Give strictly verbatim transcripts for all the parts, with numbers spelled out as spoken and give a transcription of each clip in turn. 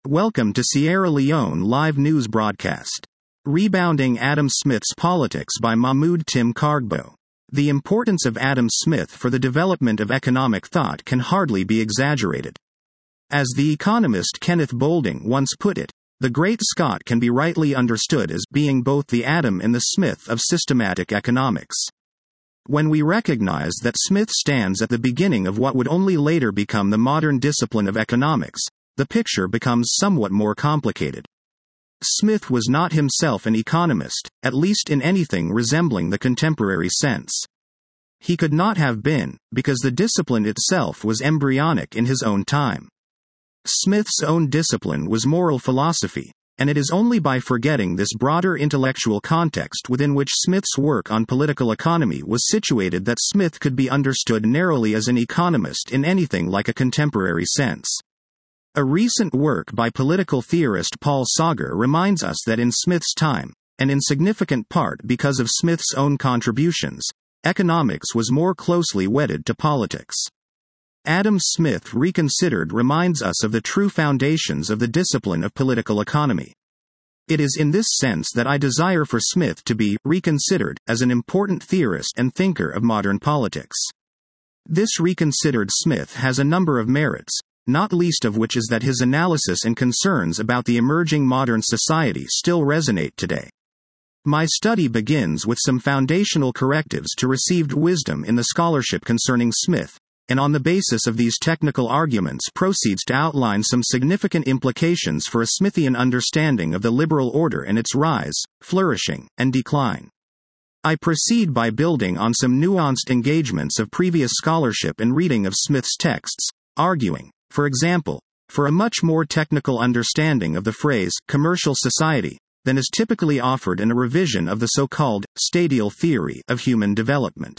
Welcome to Sierra Leone Live News Broadcast. Rebounding Adam Smith's Politics by Mahmoud Tim Kargbo. The importance of Adam Smith for the development of economic thought can hardly be exaggerated. As the economist Kenneth Boulding once put it, the great Scot can be rightly understood as being both the Adam and the Smith of systematic economics. When we recognize that Smith stands at the beginning of what would only later become the modern discipline of economics, the picture becomes somewhat more complicated. Smith was not himself an economist, at least in anything resembling the contemporary sense. He could not have been, because the discipline itself was embryonic in his own time. Smith's own discipline was moral philosophy, and it is only by forgetting this broader intellectual context within which Smith's work on political economy was situated that Smith could be understood narrowly as an economist in anything like a contemporary sense. A recent work by political theorist Paul Sager reminds us that in Smith's time, and in significant part because of Smith's own contributions, economics was more closely wedded to politics. Adam Smith Reconsidered reminds us of the true foundations of the discipline of political economy. It is in this sense that I desire for Smith to be reconsidered as an important theorist and thinker of modern politics. This reconsidered Smith has a number of merits, not least of which is that his analysis and concerns about the emerging modern society still resonate today. My study begins with some foundational correctives to received wisdom in the scholarship concerning Smith, and on the basis of these technical arguments proceeds to outline some significant implications for a Smithian understanding of the liberal order and its rise, flourishing, and decline. I proceed by building on some nuanced engagements of previous scholarship and reading of Smith's texts, arguing, for example, for a much more technical understanding of the phrase commercial society than is typically offered in a revision of the so-called stadial theory of human development.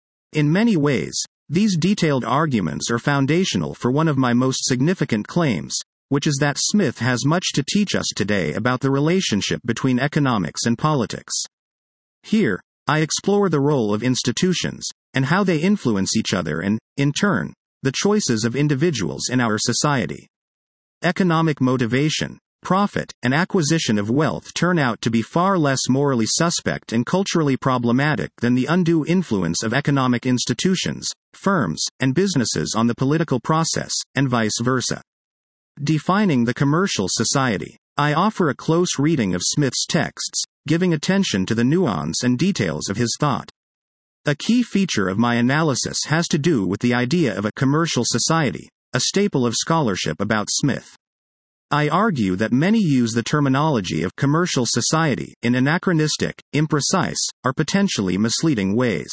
In many ways, these detailed arguments are foundational for one of my most significant claims, which is that Smith has much to teach us today about the relationship between economics and politics. Here, I explore the role of institutions, and how they influence each other and, in turn, the choices of individuals in our society. Economic motivation, profit, and acquisition of wealth turn out to be far less morally suspect and culturally problematic than the undue influence of economic institutions, firms, and businesses on the political process, and vice versa. Defining the commercial society, I offer a close reading of Smith's texts, giving attention to the nuance and details of his thought. A key feature of my analysis has to do with the idea of a commercial society, a staple of scholarship about Smith. I argue that many use the terminology of commercial society in anachronistic, imprecise, or potentially misleading ways.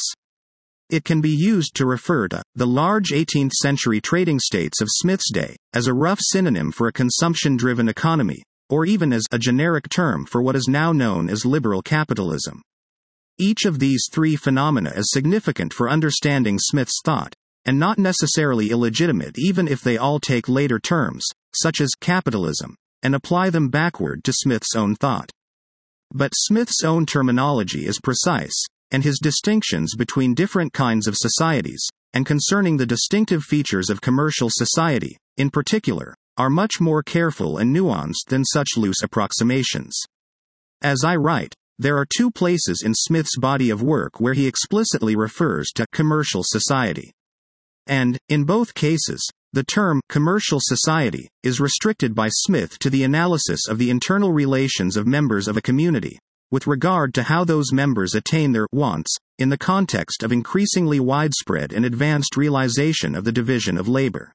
It can be used to refer to the large eighteenth century trading states of Smith's day as a rough synonym for a consumption-driven economy, or even as a generic term for what is now known as liberal capitalism. Each of these three phenomena is significant for understanding Smith's thought, and not necessarily illegitimate even if they all take later terms, such as capitalism, and apply them backward to Smith's own thought. But Smith's own terminology is precise, and his distinctions between different kinds of societies, and concerning the distinctive features of commercial society, in particular, are much more careful and nuanced than such loose approximations. As I write, there are two places in Smith's body of work where he explicitly refers to commercial society. And, in both cases, the term commercial society is restricted by Smith to the analysis of the internal relations of members of a community, with regard to how those members attain their wants, in the context of increasingly widespread and advanced realization of the division of labor.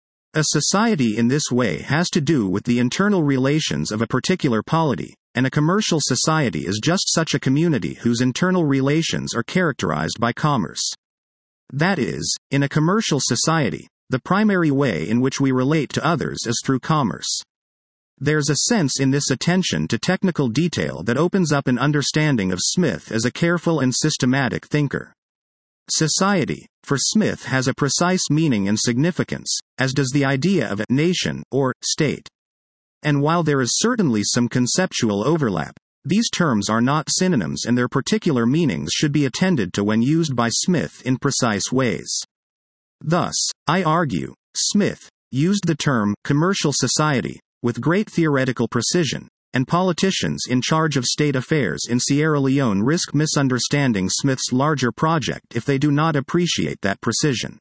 A society in this way has to do with the internal relations of a particular polity, and a commercial society is just such a community whose internal relations are characterized by commerce. That is, in a commercial society, the primary way in which we relate to others is through commerce. There's a sense in this attention to technical detail that opens up an understanding of Smith as a careful and systematic thinker. Society, for Smith, has a precise meaning and significance, as does the idea of a nation, or state. And while there is certainly some conceptual overlap, these terms are not synonyms and their particular meanings should be attended to when used by Smith in precise ways. Thus, I argue, Smith used the term commercial society with great theoretical precision, and politicians in charge of state affairs in Sierra Leone risk misunderstanding Smith's larger project if they do not appreciate that precision.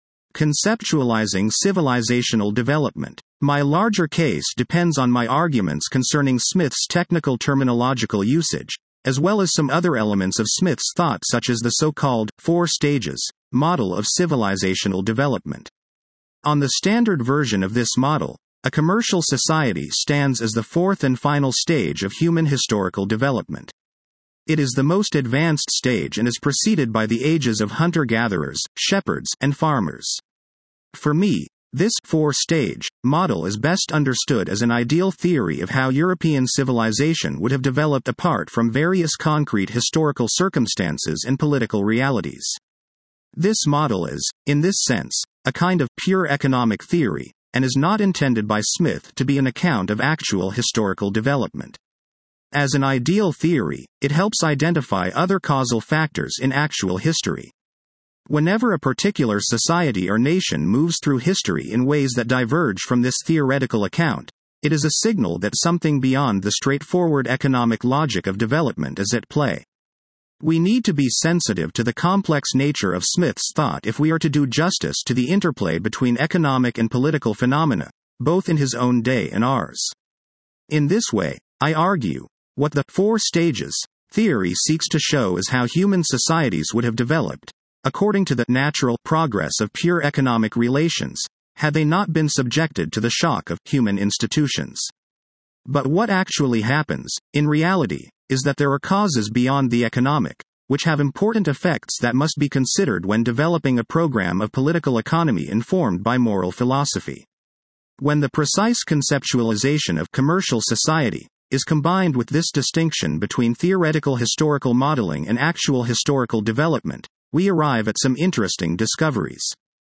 Conceptualizing civilizational development. My larger case depends on my arguments concerning Smith's technical terminological usage, as well as some other elements of Smith's thought such as the so-called four stages model of civilizational development. On the standard version of this model, a commercial society stands as the fourth and final stage of human historical development. It is the most advanced stage and is preceded by the ages of hunter-gatherers, shepherds, and farmers. For me, this four-stage model is best understood as an ideal theory of how European civilization would have developed apart from various concrete historical circumstances and political realities. This model is, in this sense, a kind of pure economic theory, and is not intended by Smith to be an account of actual historical development. As an ideal theory, it helps identify other causal factors in actual history. Whenever a particular society or nation moves through history in ways that diverge from this theoretical account, it is a signal that something beyond the straightforward economic logic of development is at play. We need to be sensitive to the complex nature of Smith's thought if we are to do justice to the interplay between economic and political phenomena, both in his own day and ours. In this way, I argue, what the four stages theory seeks to show is how human societies would have developed, according to the natural progress of pure economic relations, had they not been subjected to the shock of human institutions. But what actually happens, in reality, is that there are causes beyond the economic, which have important effects that must be considered when developing a program of political economy informed by moral philosophy. When the precise conceptualization of commercial society is combined with this distinction between theoretical historical modeling and actual historical development, we arrive at some interesting discoveries.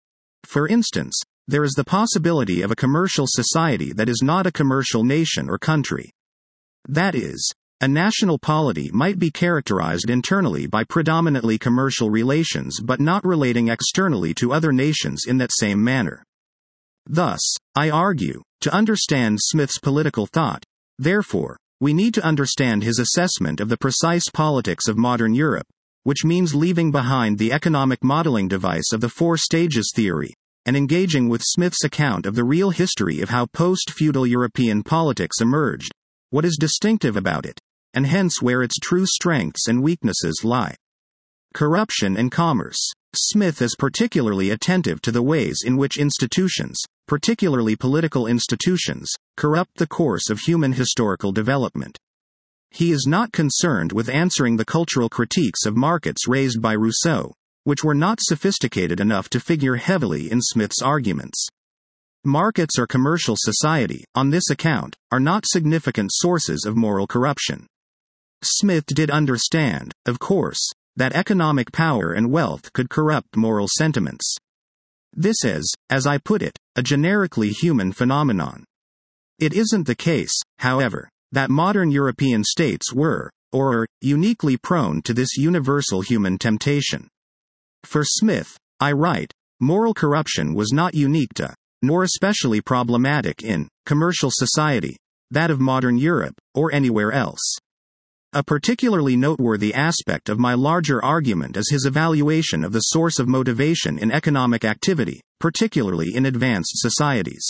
For instance, there is the possibility of a commercial society that is not a commercial nation or country. That is, a national polity might be characterized internally by predominantly commercial relations but not relating externally to other nations in that same manner. Thus, I argue, to understand Smith's political thought, therefore, we need to understand his assessment of the precise politics of modern Europe, which means leaving behind the economic modeling device of the four stages theory, and engaging with Smith's account of the real history of how post-feudal European politics emerged, what is distinctive about it, and hence where its true strengths and weaknesses lie. Corruption and commerce. Smith is particularly attentive to the ways in which institutions, particularly political institutions, corrupt the course of human historical development. He is not concerned with answering the cultural critiques of markets raised by Rousseau, which were not sophisticated enough to figure heavily in Smith's arguments. Markets or commercial society, on this account, are not significant sources of moral corruption. Smith did understand, of course, that economic power and wealth could corrupt moral sentiments. This is, as I put it, a generically human phenomenon. It isn't the case, however, that modern European states were, or are, uniquely prone to this universal human temptation. For Smith, I write, moral corruption was not unique to, nor especially problematic in, commercial society, that of modern Europe, or anywhere else. A particularly noteworthy aspect of my larger argument is his evaluation of the source of motivation in economic activity, particularly in advanced societies.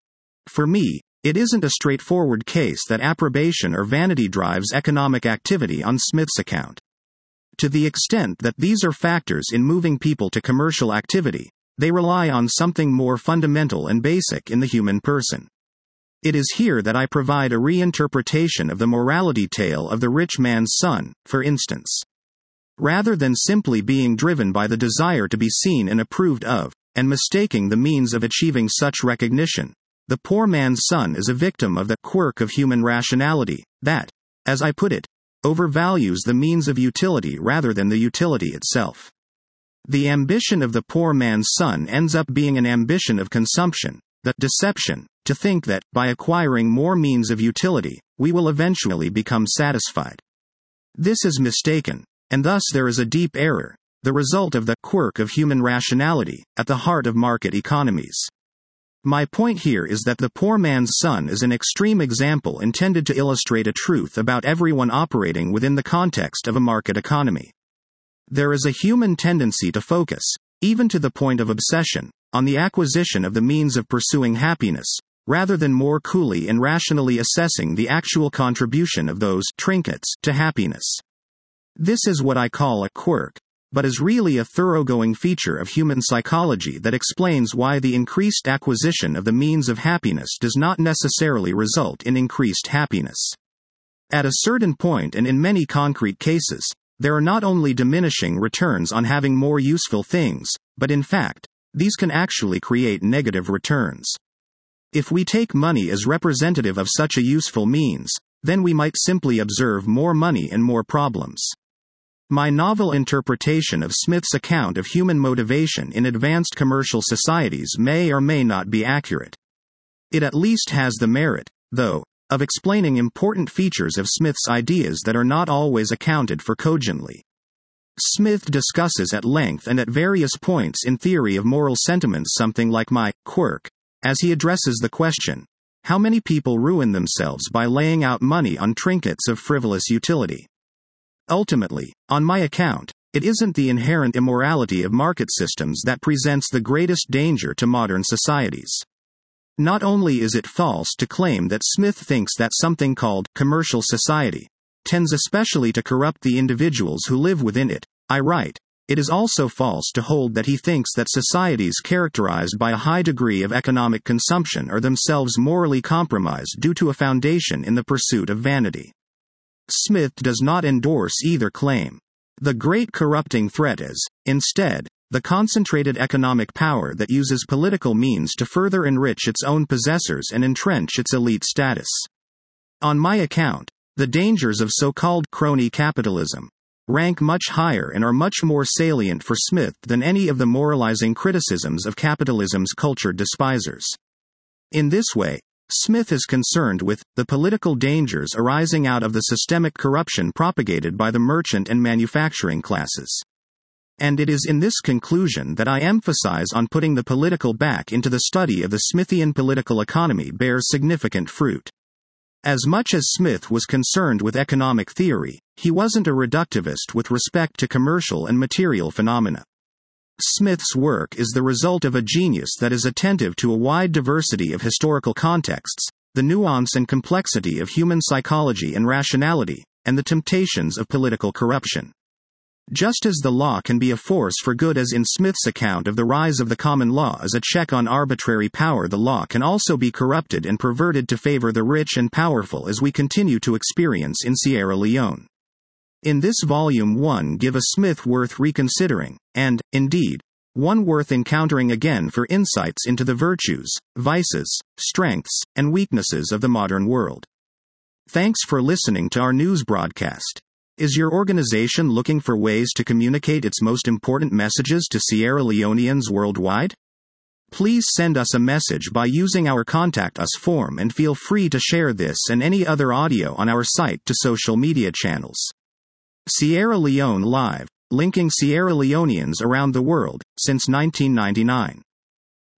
For me, it isn't a straightforward case that approbation or vanity drives economic activity on Smith's account. To the extent that these are factors in moving people to commercial activity, they rely on something more fundamental and basic in the human person. It is here that I provide a reinterpretation of the morality tale of the rich man's son, for instance. Rather than simply being driven by the desire to be seen and approved of, and mistaking the means of achieving such recognition, the poor man's son is a victim of the quirk of human rationality, that, as I put it, overvalues the means of utility rather than the utility itself. The ambition of the poor man's son ends up being an ambition of consumption, the deception, to think that, by acquiring more means of utility, we will eventually become satisfied. This is mistaken, and thus there is a deep error, the result of the quirk of human rationality, at the heart of market economies. My point here is that the poor man's son is an extreme example intended to illustrate a truth about everyone operating within the context of a market economy. There is a human tendency to focus, even to the point of obsession, on the acquisition of the means of pursuing happiness, rather than more coolly and rationally assessing the actual contribution of those trinkets to happiness. This is what I call a quirk, but is really a thoroughgoing feature of human psychology that explains why the increased acquisition of the means of happiness does not necessarily result in increased happiness. At a certain point, and in many concrete cases, there are not only diminishing returns on having more useful things, but in fact, these can actually create negative returns. If we take money as representative of such a useful means, then we might simply observe more money and more problems. My novel interpretation of Smith's account of human motivation in advanced commercial societies may or may not be accurate. It at least has the merit, though, of explaining important features of Smith's ideas that are not always accounted for cogently. Smith discusses at length and at various points in Theory of Moral Sentiments something like my quirk, as he addresses the question, how many people ruin themselves by laying out money on trinkets of frivolous utility? Ultimately, on my account, it isn't the inherent immorality of market systems that presents the greatest danger to modern societies. Not only is it false to claim that Smith thinks that something called commercial society tends especially to corrupt the individuals who live within it, I write, it is also false to hold that he thinks that societies characterized by a high degree of economic consumption are themselves morally compromised due to a foundation in the pursuit of vanity. Smith does not endorse either claim. The great corrupting threat is, instead, the concentrated economic power that uses political means to further enrich its own possessors and entrench its elite status. On my account, the dangers of so-called crony capitalism rank much higher and are much more salient for Smith than any of the moralizing criticisms of capitalism's cultured despisers. In this way, Smith is concerned with the political dangers arising out of the systemic corruption propagated by the merchant and manufacturing classes. And it is in this conclusion that I emphasize on putting the political back into the study of the Smithian political economy bears significant fruit. As much as Smith was concerned with economic theory, he wasn't a reductivist with respect to commercial and material phenomena. Smith's work is the result of a genius that is attentive to a wide diversity of historical contexts, the nuance and complexity of human psychology and rationality, and the temptations of political corruption. Just as the law can be a force for good, as in Smith's account of the rise of the common law as a check on arbitrary power, the law can also be corrupted and perverted to favor the rich and powerful, as we continue to experience in Sierra Leone. In this volume one give a Smith worth reconsidering, and, indeed, one worth encountering again for insights into the virtues, vices, strengths, and weaknesses of the modern world. Thanks for listening to our news broadcast. Is your organization looking for ways to communicate its most important messages to Sierra Leoneans worldwide? Please send us a message by using our Contact Us form, and feel free to share this and any other audio on our site to social media channels. Sierra Leone Live, linking Sierra Leoneans around the world, since nineteen ninety-nine.